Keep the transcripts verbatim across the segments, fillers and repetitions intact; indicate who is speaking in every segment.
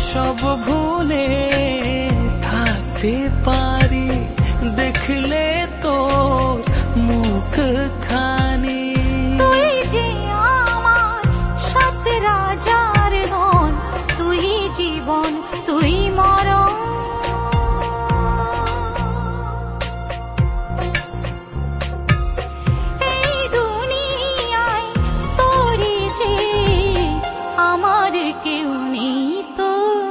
Speaker 1: সব ভুলে থাকতে পারি দেখলে তোর মুখ খানি।
Speaker 2: তুই যে আমার সাত রাজার ধন, তুই জীবন তুই মরণ। এই দুনিয়ায় তোরে যে আমার কেউ নেই তো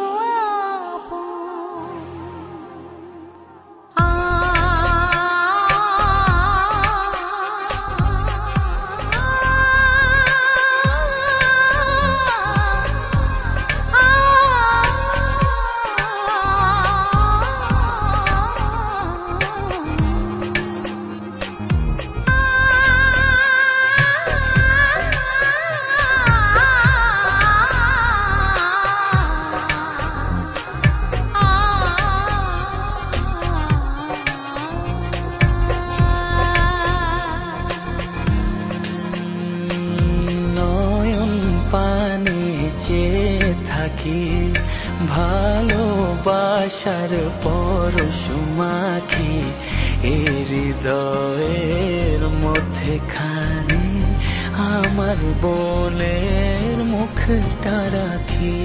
Speaker 1: পানে চেয়ে থাকি ভালোবাসার পরশ মাখি এ হৃদয়ের মধ্যে খানি আমার বোনের মুখটা রাখি।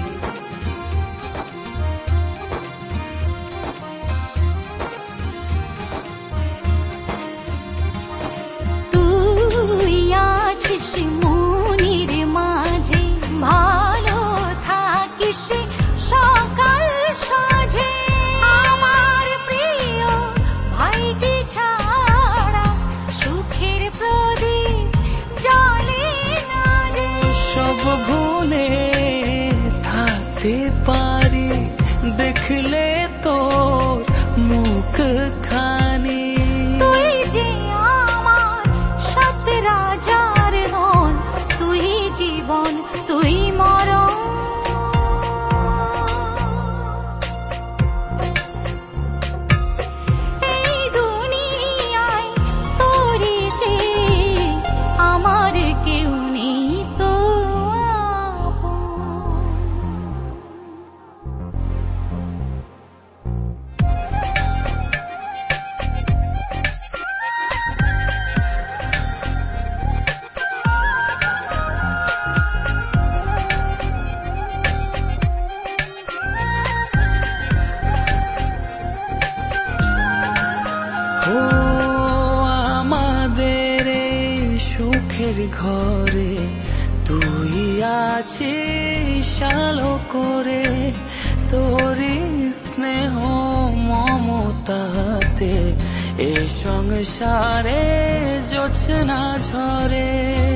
Speaker 2: তুই আছিস মনির মাঝে, ভালো থাকিস সকাল সাজে। আমার প্রিয় ভাইটি ছাড়া সুখের প্রদীপ জ্বলে না যে।
Speaker 1: সব ভুলে থাকতে পারি দেখলে তোর মুখ খানি।
Speaker 2: তুই যে আমার সাত রাজার ধন, তুই জীবন তুই মরণ। এই দুনিয়ায় তোরে যে আমার কেউ নেই তো
Speaker 1: ও আমাদের এই সুখের ঘরে তুই আছিস আলো করে। তোরই স্নেহ মমতাতে এ সংসারে জোছনা ঝরে।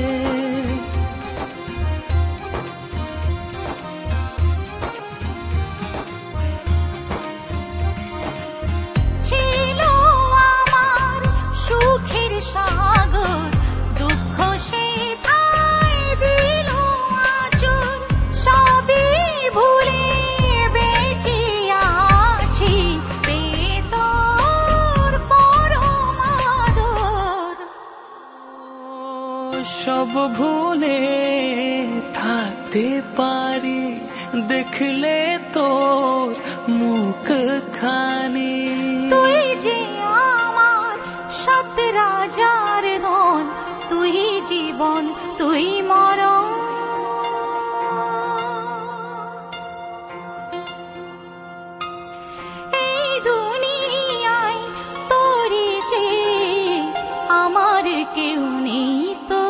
Speaker 2: ছিল আমার সুখের সাগর, দুঃখ সে তাই দিল আঁচড়। সবই ভুলে বেঁচে আছি পেয়ে তোর পরম আদর।
Speaker 1: সব ভুলে থাকতে পারি দেখলে তোর মুখ খানি।
Speaker 2: তুই যে আমার সাত রাজার ধন, তুই জীবন তুই মরণ। এই দুনিয়ায় তোরে যে আমার কেউ নেই তো